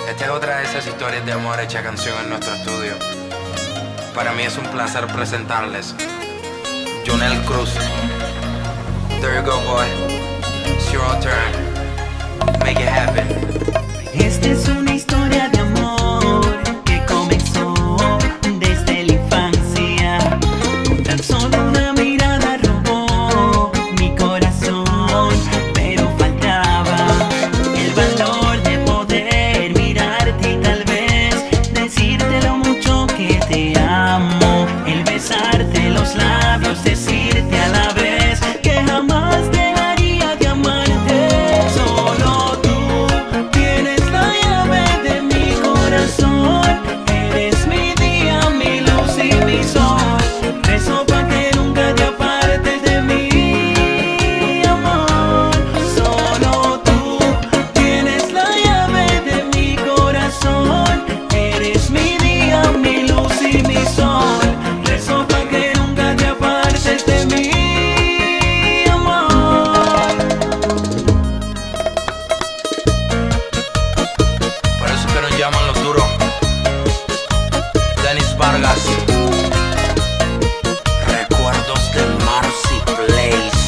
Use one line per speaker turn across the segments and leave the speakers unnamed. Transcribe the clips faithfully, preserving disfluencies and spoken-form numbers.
Esta es otra de esas historias de amor hecha canción en nuestro estudio. Para mí es un placer presentarles Jonel Cruz. There you go, boy. It's your own turn. Make it happen.
Esta es una historia de amor que comenzó desde la infancia. Con tan solo una mirada robó mi corazón, pero faltaba el valor de poder mirarte y tal vez decirte lo mucho que te amo. El besarte los labios, decirte a la vez que jamás dejaría de amarte. Solo tú tienes la llave de mi corazón. Eres mi día, mi luz y mi sol. Rezo pa' que nunca te apartes de mí, amor. Solo tú tienes la llave de mi corazón. Eres mi día, mi luz y mi sol. Rezo pa' que nunca te apartes de mí, amor.
Por eso que nos llaman los duros. Dennis Vargas. Recuerdos de Marcy Place.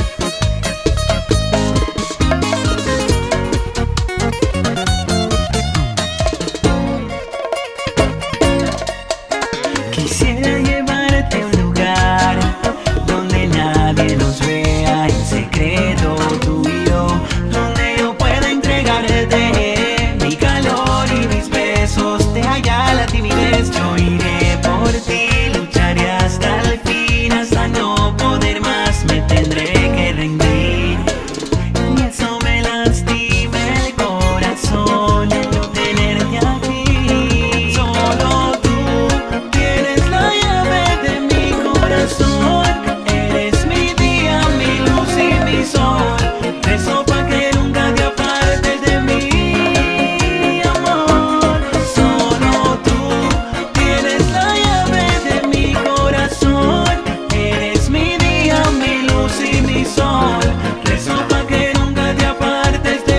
Quisiera llevarte a un lugar donde nadie nos vea en secreto, tú y yo, donde yo pueda entregarte mi calor y mis besos. Te hallar la timidez, yo iré por ti, lucharé hasta el fin, hasta no poder más, me tendré que rendir. Y eso me lastima el corazón, tenerte aquí. Solo tú tienes la llave de mi corazón. Eres mi día, mi luz y mi sol. Rezo pa' que nunca te apartes de mí, amor. Solo tú tienes la llave de mi corazón. Eres mi día, mi luz y mi sol. Rezo pa' que nunca te apartes de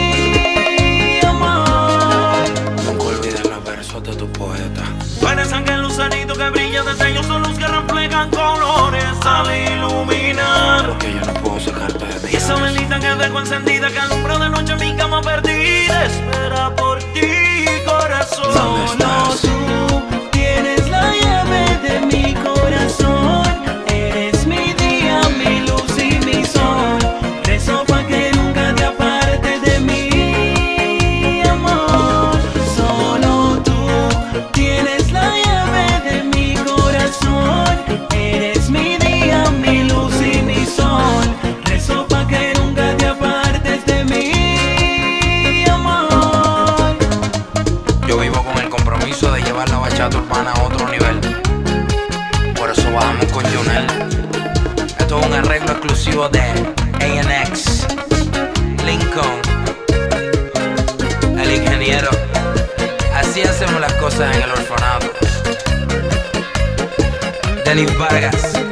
mí, amor.
Nunca olvides los versos de tu poeta.
Tú eres aquel lucerito que brilla, destellos son luz que reflejan colores al iluminar.
Porque yo no puedo sacarte de mi
Y esa
cabeza.
velita que dejo encendida que alumbra de noche mi cama perdida espera por ti, corazón.
¿Dónde
Solo
estás?
tú tienes la llave de mi corazón. Eres mi día, mi luz y mi sol. Rezo pa' que nunca te apartes de mí, amor. Solo tú tienes la llave de mi corazón. Eres mi día, mi luz y mi sol. Rezo pa' que nunca te apartes de mí, amor.
Yo vivo con el compromiso de llevar la bachata urbana a otro nivel. Por eso bajamos con Jonel. Esto es un arreglo exclusivo de A N X, Lincoln, el ingeniero. Así hacemos las cosas en el orfanato. Dennis Vargas.